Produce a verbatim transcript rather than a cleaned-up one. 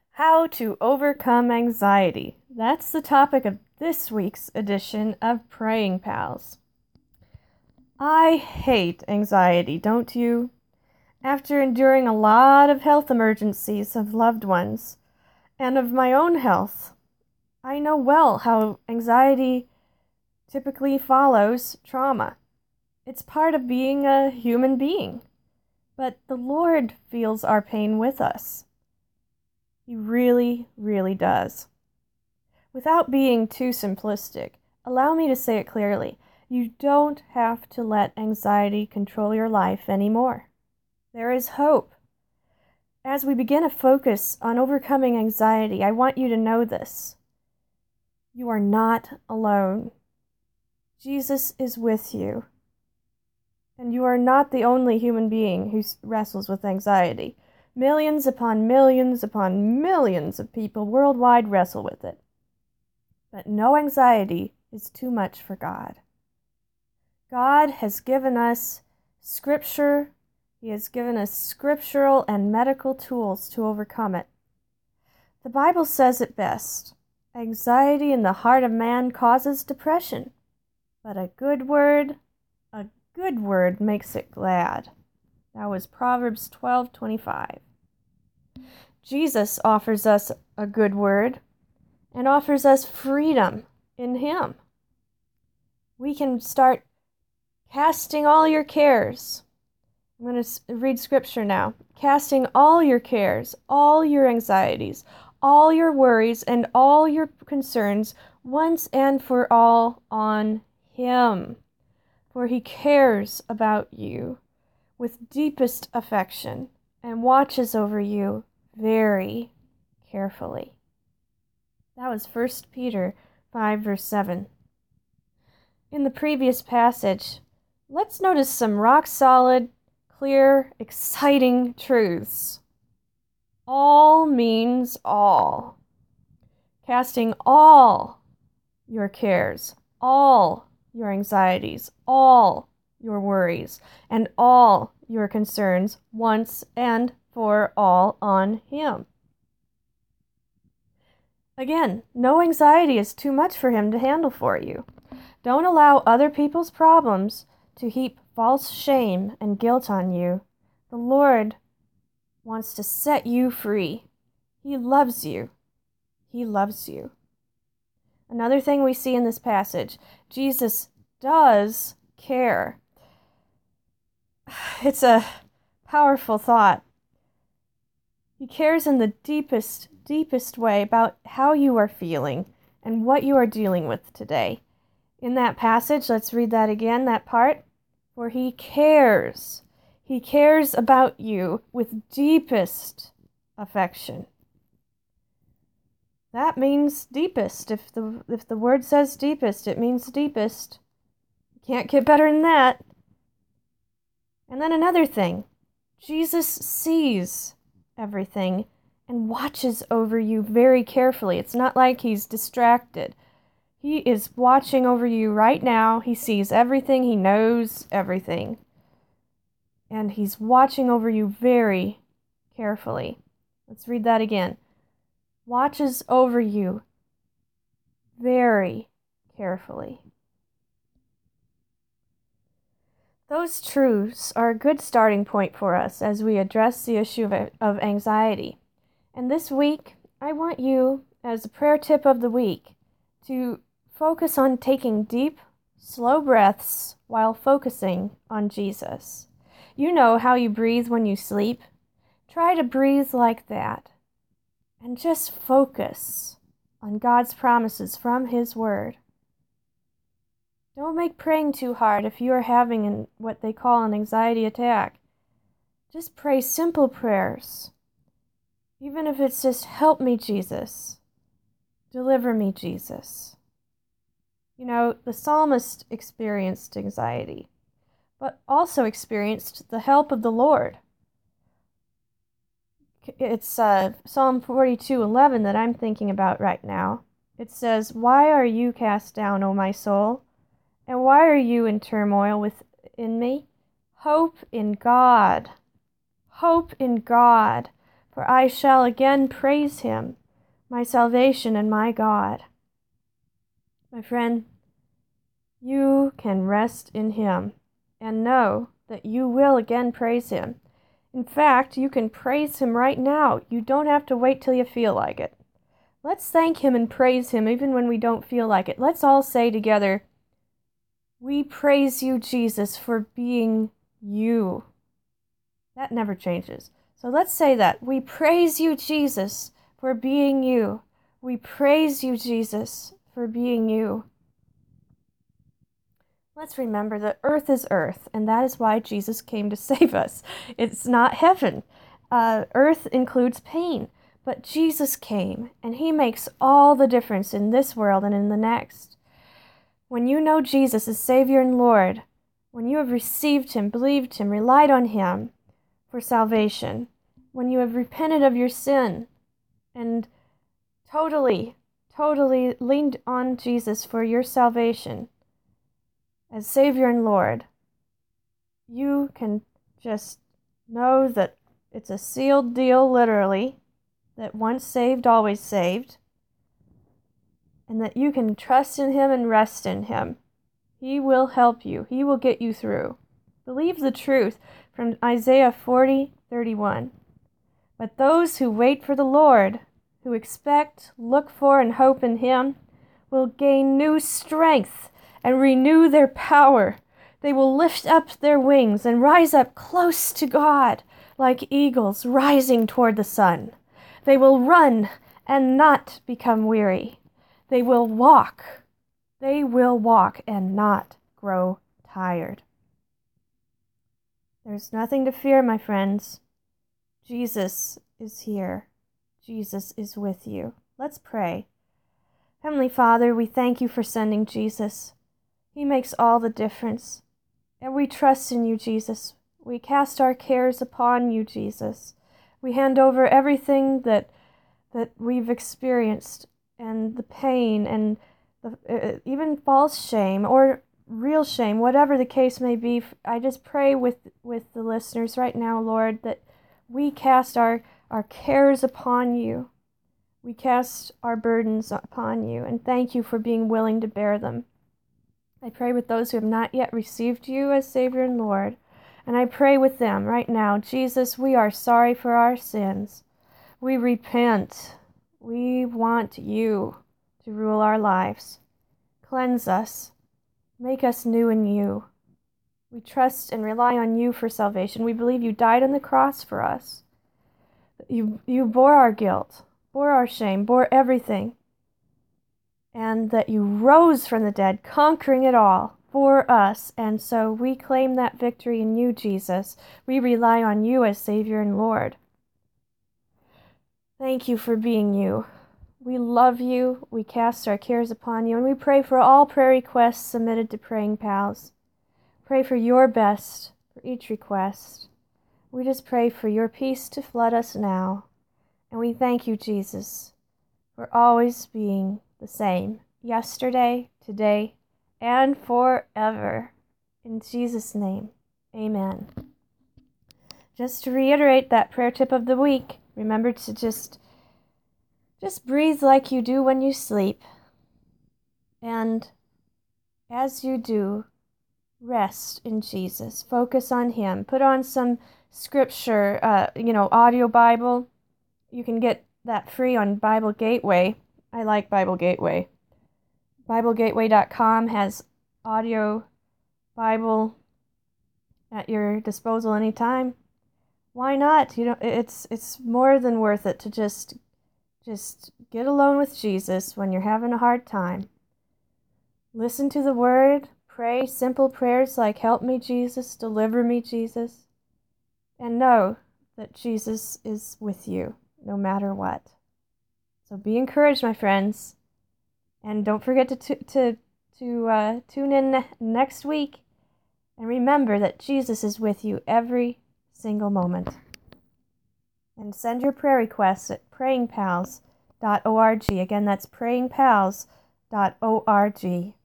How to overcome anxiety. That's the topic of this week's edition of Praying Pals. I hate anxiety, don't you? After enduring a lot of health emergencies of loved ones and of my own health, I know well how anxiety typically follows trauma. It's part of being a human being. But the Lord feels our pain with us. He really, really does. Without being too simplistic, allow me to say it clearly. You don't have to let anxiety control your life anymore. There is hope. As we begin a focus on overcoming anxiety, I want you to know this. You are not alone. Jesus is with you. And you are not the only human being who wrestles with anxiety. Millions upon millions upon millions of people worldwide wrestle with it. But no anxiety is too much for God. God has given us scripture. He has given us scriptural and medical tools to overcome it. The Bible says it best. Anxiety in the heart of man causes depression, but a good word, a good word makes it glad. That was Proverbs twelve twenty-five. Jesus offers us a good word and offers us freedom in Him. We can start casting all your cares. I'm going to read scripture now. Casting all your cares, all your anxieties, all your worries, and all your concerns once and for all on Him. For He cares about you with deepest affection and watches over you very carefully. That was First Peter five, verse seven. In the previous passage, let's notice some rock-solid, clear, exciting truths. All means all. Casting all your cares, all your anxieties, all your worries, and all your concerns once and for all on Him. Again, no anxiety is too much for Him to handle for you. Don't allow other people's problems to heap false shame and guilt on you. The Lord wants to set you free. He loves you. He loves you. Another thing we see in this passage, Jesus does care. It's a powerful thought. He cares in the deepest, deepest way about how you are feeling and what you are dealing with today. In that passage, let's read that again, that part. For He cares. He cares about you with deepest affection. That means deepest. If the if the word says deepest, it means deepest. You can't get better than that. And then another thing. Jesus sees everything and watches over you very carefully. It's not like He's distracted. He is watching over you right now. He sees everything. He knows everything. And He's watching over you very carefully. Let's read that again. Watches over you very carefully. Those truths are a good starting point for us as we address the issue of, of anxiety. And this week, I want you, as a prayer tip of the week, to focus on taking deep, slow breaths while focusing on Jesus. You know how you breathe when you sleep. Try to breathe like that. And just focus on God's promises from His Word. Don't make praying too hard if you are having an, what they call an anxiety attack. Just pray simple prayers. Even if it's just, help me, Jesus. Deliver me, Jesus. You know, the psalmist experienced anxiety, but also experienced the help of the Lord. It's uh, Psalm forty-two eleven that I'm thinking about right now. It says, "Why are you cast down, O my soul? And why are you in turmoil within me? Hope in God. Hope in God. for I shall again praise him, my salvation and my God. My friend, you can rest in him and know that you will again praise him. In fact, you can praise him right now. You don't have to wait till you feel like it. Let's thank him and praise him even when we don't feel like it. Let's all say together, we praise you, Jesus, for being you. That never changes. So let's say that. We praise you, Jesus, for being you. We praise you, Jesus, for being you. Let's remember that earth is earth, and that is why Jesus came to save us. It's not heaven. Uh, earth includes pain, but Jesus came, and he makes all the difference in this world and in the next. When you know Jesus as Savior and Lord, when you have received him, believed him, relied on him for salvation, when you have repented of your sin and totally, totally leaned on Jesus for your salvation as Savior and Lord, you can just know that it's a sealed deal, literally, that once saved, always saved, and that you can trust in him and rest in him. He will help you. He will get you through. Believe the truth from Isaiah forty thirty-one. But those who wait for the Lord, who expect, look for, and hope in him, will gain new strength and renew their power. They will lift up their wings and rise up close to God, like eagles rising toward the sun. They will run and not become weary. They will walk. They will walk and not grow tired. There's nothing to fear, my friends. Jesus is here. Jesus is with you. Let's pray. Heavenly Father, we thank you for sending Jesus. He makes all the difference. And we trust in you, Jesus. We cast our cares upon you, Jesus. We hand over everything that that we've experienced, and the pain, and the, uh, even false shame, or real shame, whatever the case may be. I just pray with, with the listeners right now, Lord, that we cast our, our cares upon you. We cast our burdens upon you, and thank you for being willing to bear them. I pray with those who have not yet received you as Savior and Lord, and I pray with them right now. Jesus, we are sorry for our sins. We repent. We want you to rule our lives. Cleanse us. Make us new in you. We trust and rely on you for salvation. We believe you died on the cross for us. You, you bore our guilt, bore our shame, bore everything. And that you rose from the dead, conquering it all for us. And so we claim that victory in you, Jesus. We rely on you as Savior and Lord. Thank you for being you. We love you. We cast our cares upon you. And we pray for all prayer requests submitted to Praying Pals. Pray for your best for each request. We just pray for your peace to flood us now. And we thank you, Jesus, for always being the same, yesterday, today, and forever. In Jesus' name, amen. Just to reiterate that prayer tip of the week, remember to just, just breathe like you do when you sleep. And as you do, rest in Jesus. Focus on him. Put on some scripture, uh, you know, audio Bible. You can get that free on Bible Gateway. I like Bible Gateway. Bible Gateway dot com has audio Bible at your disposal anytime. Why not? You know, it's it's more than worth it to just just get alone with Jesus when you're having a hard time. Listen to the word, pray simple prayers like help me Jesus, deliver me Jesus, and know that Jesus is with you no matter what. So be encouraged, my friends, and don't forget to t- to to uh, tune in ne- next week, and remember that Jesus is with you every single moment. And send your prayer requests at praying pals dot org. Again, that's praying pals dot org.